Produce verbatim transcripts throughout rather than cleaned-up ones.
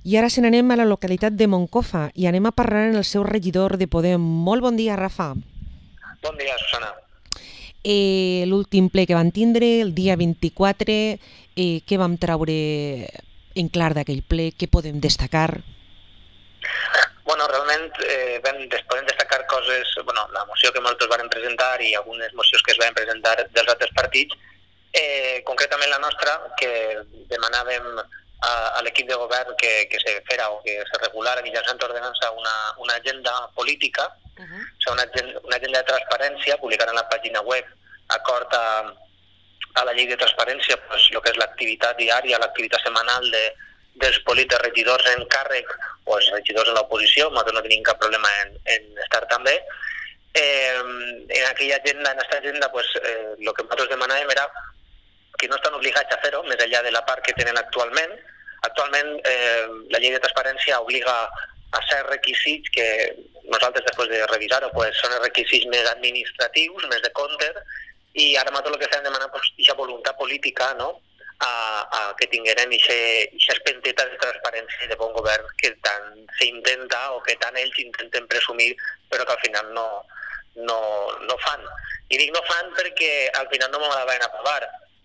I ara se n'anem a la localitat de Moncofa i anem a parlar amb el seu regidor de Podem. Molt bon dia, Rafa. Bon dia, Susana. Eh, L'últim ple que van tindre, el dia vint-i-quatre, eh, què vam treure en clar d'aquell ple? Què podem destacar? Bueno, realment eh, vam, podem destacar coses, bueno, la moció que molts van presentar i algunes mocions que es van presentar dels altres partits, eh, concretament la nostra, que demanàvem a, a l'equip de govern que, que se fera o que se regulara mitjançant ordenança una, una agenda política, uh-huh. O sigui, una, agenda, una agenda de transparència, publicada en la pàgina web, acord a, a la llei de transparència, pues, el que és l'activitat diària, l'activitat setmanal de, dels polítics regidors en càrrec o els regidors en l'oposició. Nosaltres no tenim cap problema en, en estar també. Eh, en aquella agenda, en aquesta agenda, pues, eh, el que nosaltres demanàvem era que no estan obligats a fer-ho, més enllà de la part que tenen actualment. Actualment eh, la llei de transparència obliga a ser requisits que nosaltres, després de revisar-ho, pues, són els requisits més administratius, més de compte, i ara nosaltres el que estem demanant és pues, aquesta voluntat política, no?, a, a que tingueren aquesta espenteta de transparència i de bon govern que tant s'intenta o que tant ells intenten presumir, però que al final no, no, no fan. I dic no fan perquè al final no m'ho la van aprovar.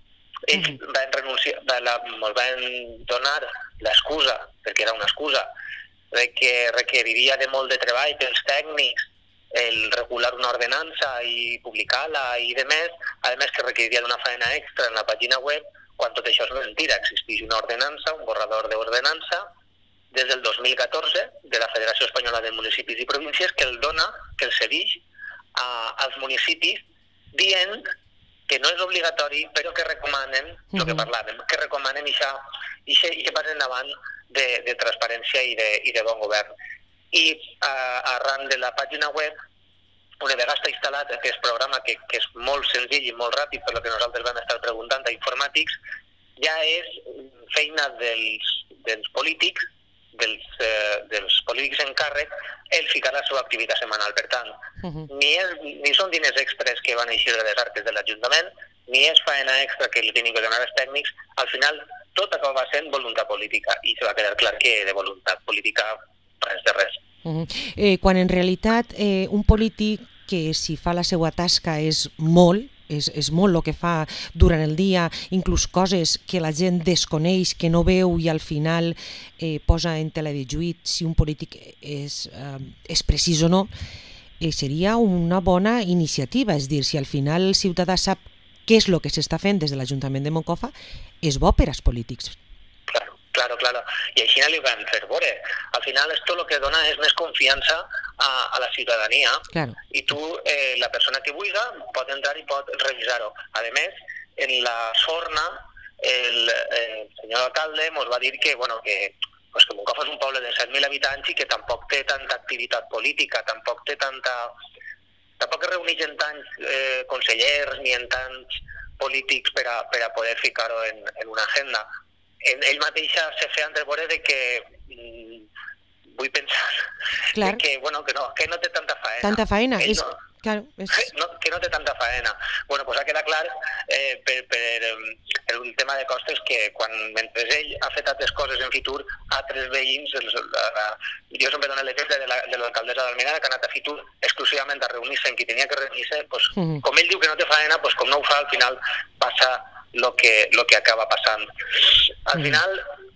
Ells uh-huh. van renunciar, ens van donar l'excusa, perquè era una excusa, de que requeriria de molt de treball pels tècnics el regular una ordenança i publicar-la i de més, a més que requeriria d'una feina extra en la pàgina web, quan tot això és mentira. Existeix una ordenança, un borrador d'ordenança, des del dos mil catorze, de la Federació Espanyola de Municipis i Províncies, que el dona, que el cedeix a, als municipis, dient que no és obligatori, però que recomanen, el que parlàvem, que recomanen aquest pas endavant de, de transparència i de, i de bon govern. I uh, arran de la pàgina web, una vegada està instal·lat aquest programa, que, que és molt senzill i molt ràpid, per lo que nosaltres vam estar preguntant a informàtics, ja és feina dels, dels polítics, dels, eh, dels polítics en càrrec, el ficar la seva activitat setmanal. Per tant, uh-huh. ni, és, ni són diners extres que van eixir de les arques de l'Ajuntament, ni és feina extra que li tenen que donar els tècnics. Al final, tot acaba sent voluntat política, i se va quedar clar que de voluntat política res de res. Uh-huh. eh, quan en realitat eh, un polític que si fa la seva tasca és molt, és, és molt el que fa durant el dia, inclús coses que la gent desconeix, que no veu i al final eh, posa en tela de juït si un polític és, eh, és precís o no, eh, seria una bona iniciativa. És dir, si al final el ciutadà sap què és el que s'està fent des de l'Ajuntament de Moncofa, és bo per als polítics. Claro, claro, claro. I així no li van fer veure. Al final esto lo que dona és més confiança a, a la ciutadania. Claro. I tu, eh, la persona que vulgui, pot entrar i pot revisar-ho. A més, en la sorna, el, el senyor alcalde ens va dir que, bueno, que, pues que Moncofa és un poble de set mil habitants i que tampoc té tanta activitat política, tampoc té tanta... Tampoc es reuneix en tants eh, consellers ni en tants polítics per a, per a poder ficar-ho en, en una agenda. En, ell mateix se feia entreveure de que mm, vull pensar Clar. que, bueno, que, no, que no té tanta faena. Tanta faena, Ell és, no, claro, és... No, que no té tanta faena. Bueno, pues ha quedat clar eh, per, per el tema de costes que quan, mentre ell ha fet altres coses en Fitur, altres veïns, els, la, la, jo sempre dono l'exemple de l'alcaldessa d'Almenara, que ha anat a Fitur exclusivament a reunir-se en qui tenia que reunir-se, pues, mm-hmm. com ell diu que no té faena, pues, com no ho fa, al final passa lo que, lo que acaba passant. Al mm. final,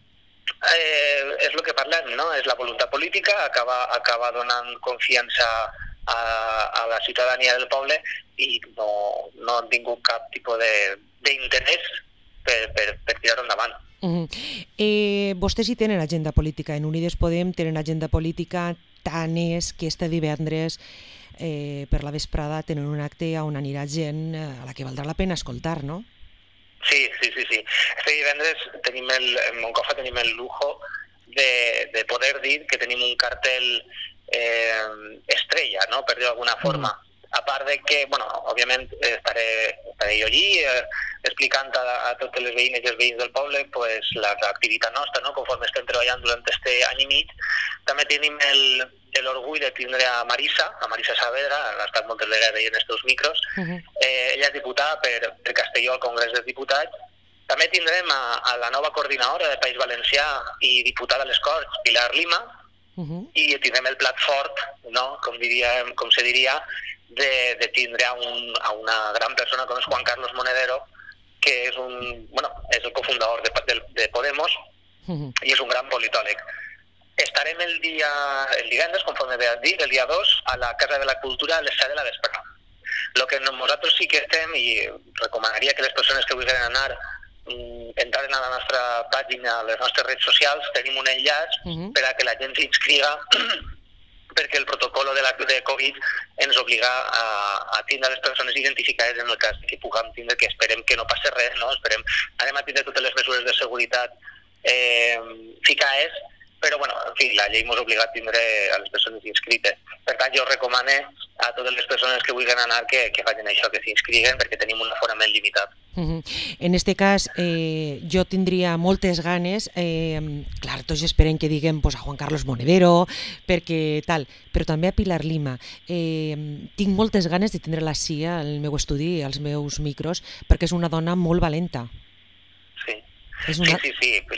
eh, és el que parlem, no? És la voluntat política, acaba, acaba donant confiança a, a la ciutadania del poble i no, no han tingut cap tipus d'interès per, per, per tirar-ho endavant. Uh-huh. Eh, vostès hi tenen agenda política, en Unides Podem tenen agenda política, tant és que este divendres eh, per la vesprada tenen un acte on anirà gent a la que valdrà la pena escoltar, no? Sí, sí, sí, sí. Este divendres tenim el, en Moncofa tenim el lujo de, de poder dir que tenim un cartel eh, estrella, no?, per dir d'alguna forma. Mm. A part de que, bueno, òbviament estaré, estaré jo allí eh, explicant a, a totes les veïnes i els veïns del poble pues, l'activitat nostra, no?, conforme estem treballant durant este any i mig. També tenim el, l'orgull de tindre a Marisa, a Marisa Saavedra, ha estat moltes vegades en estos micros. Uh-huh. eh, ella és diputada per, per Castelló al Congrés dels Diputats També tindrem a, a la nova coordinadora de País Valencià i diputada a les Corts, Pilar Lima, uh-huh. i tindrem el plat fort, no? com, diríem, com se diria, de, de tindre a, un, a una gran persona com és Juan Carlos Monedero, que és, un, bueno, és el cofundador de, de, de Podemos uh-huh. i és un gran politòleg. Estarem el dia el divendres, conforme has dit, el dia dos, a la Casa de la Cultura a les set de la vesprada. Lo que nosaltres sí que estem, i recomanaria que les persones que vulguin anar entrar a la nostra pàgina, a les nostres redes socials, tenim un enllaç uh-huh. per a que la gent s'inscriga perquè el protocol de la de Covid ens obliga a, a tindre les persones identificades en el cas que puguem tindre, que esperem que no passi res, no? Esperem, anem a tindre totes les mesures de seguretat eh, ficades, però bueno, en fi, la llei ens obliga a tindre a les persones inscrites. Per tant, jo recomano a totes les persones que vulguin anar que, que facin això, que s'inscriguen, perquè tenim un aforament limitat. Uh-huh. En este cas, eh, jo tindria moltes ganes, eh, clar, tots esperem que diguem pues, a Juan Carlos Monedero, perquè tal, però també a Pilar Lima. Eh, tinc moltes ganes de tindre-la així al meu estudi, als meus micros, perquè és una dona molt valenta. Sí, és una... sí, sí, sí.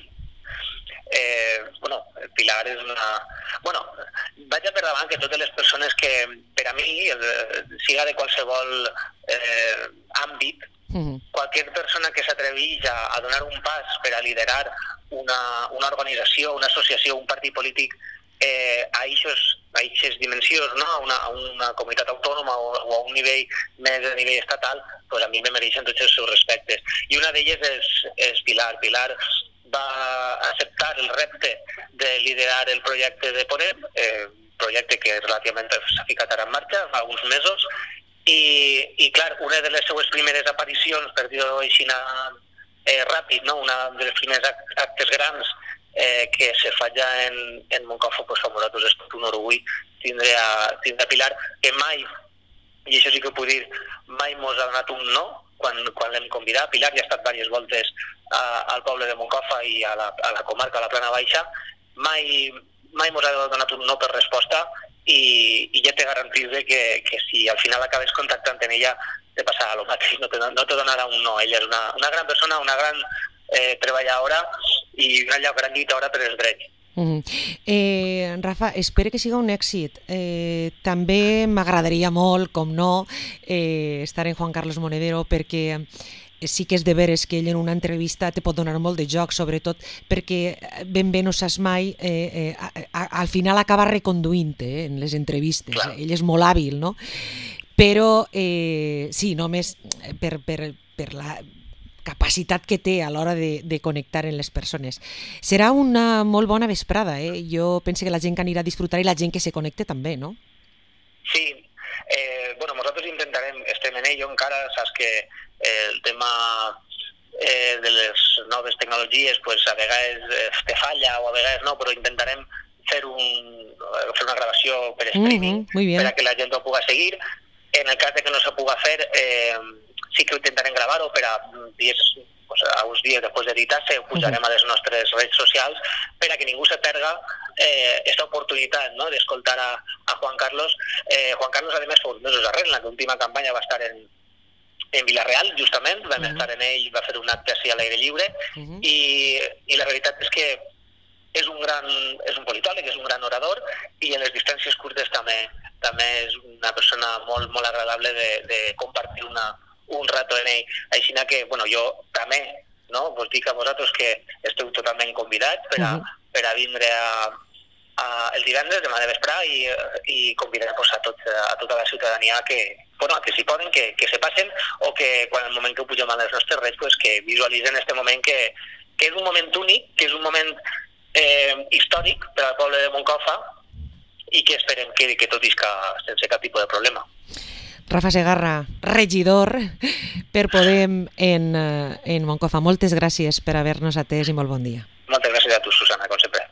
Eh, bueno, Pilar és una... Bueno, vaig a per davant que totes les persones que, per a mi, eh, siga de qualsevol eh, àmbit, uh-huh. qualsevol persona que s'atreveix a, a donar un pas per a liderar una, una organització, una associació, un partit polític eh, a aquestes dimensions, no? a, una, a una comunitat autònoma o, o a un nivell més a nivell estatal, pues a mi me mereixen tots els seus respectes. I una d'elles és, és Pilar. Pilar va acceptar el repte de liderar el projecte de Podem, eh, projecte que relativament s'ha ficat ara en marxa fa uns mesos, i, i clar, una de les seues primeres aparicions, per dir-ho així eh, ràpid, no? Una de les primers actes grans eh, que se fa ja en, en Moncofa, pues, per nosaltres és tot un orgull tindre a, tindre a Pilar, que mai, i això sí que ho puc dir, mai mos ha donat un no, quan, quan l'hem convidat. Pilar ja ha estat diverses voltes a, al poble de Moncofa i a la, a la comarca, a la Plana Baixa, mai, mai mos ha donat un no per resposta, i, i ja te garantis que, que si al final acabes contactant amb ella te passarà el mateix, no te, no te donarà un no. Ella és una, una gran persona, una gran eh, treballadora i una gran lluitadora per els drets. Uh-huh. eh, Rafa, espero que siga un èxit. Eh, també m'agradaria molt, com no, eh, estar en Juan Carlos Monedero, perquè sí que és de veres que ell en una entrevista te pot donar molt de joc, sobretot perquè ben bé no saps mai, eh, eh, a, a, al final acaba reconduint eh, en les entrevistes. Clar. Ell és molt hàbil, no? Però eh, sí, només per, per, per la capacitat que té a l'hora de, de connectar amb les persones. Serà una molt bona vesprada, eh? Jo penso que la gent que anirà a disfrutar i la gent que se connecte també, no? Sí, eh, bueno, nosaltres intentarem, estem en ello encara, saps que el tema eh, de les noves tecnologies pues, a vegades te falla o a vegades no, però intentarem fer, un, fer una gravació per streaming uh-huh, per a que la gent ho pugui seguir. En el cas de que no se pugui fer, eh, sí que ho intentarem gravar-ho per a dies, pues, a uns dies després d'editar-se, ho pujarem uh-huh. a les nostres redes socials per a que ningú se perga aquesta eh, oportunitat, no?, d'escoltar a, a Juan Carlos. Eh, Juan Carlos, a més, fa uns mesos darrere, en l'última campanya va estar en, en Vilareal, justament, vam uh-huh. estar en ell, va fer un acte així a l'aire lliure, uh-huh. i, i la veritat és que és un gran, és un politòleg, és un gran orador, i en les distàncies curtes també, també és una persona molt, molt agradable de, de compartir una un rato en ell. Així que, bueno, jo també, no, vos dic a vosaltres que esteu totalment convidats per a, uh-huh. per a vindre a, a el divendres, demà de vespre, i, i convidar pues, a, tot, a tota la ciutadania que, bueno, que si poden, que, que se passen, o que quan el moment que ho pugem a les nostres redes, pues, que visualitzen este moment que, que és un moment únic, que és un moment eh, històric per al poble de Moncofa, i que esperem que, que tot isca sense cap tipus de problema. Rafa Segarra, regidor per Podem en, en Moncofa. Moltes gràcies per haver-nos atès i molt bon dia. Moltes gràcies a tu, Susana.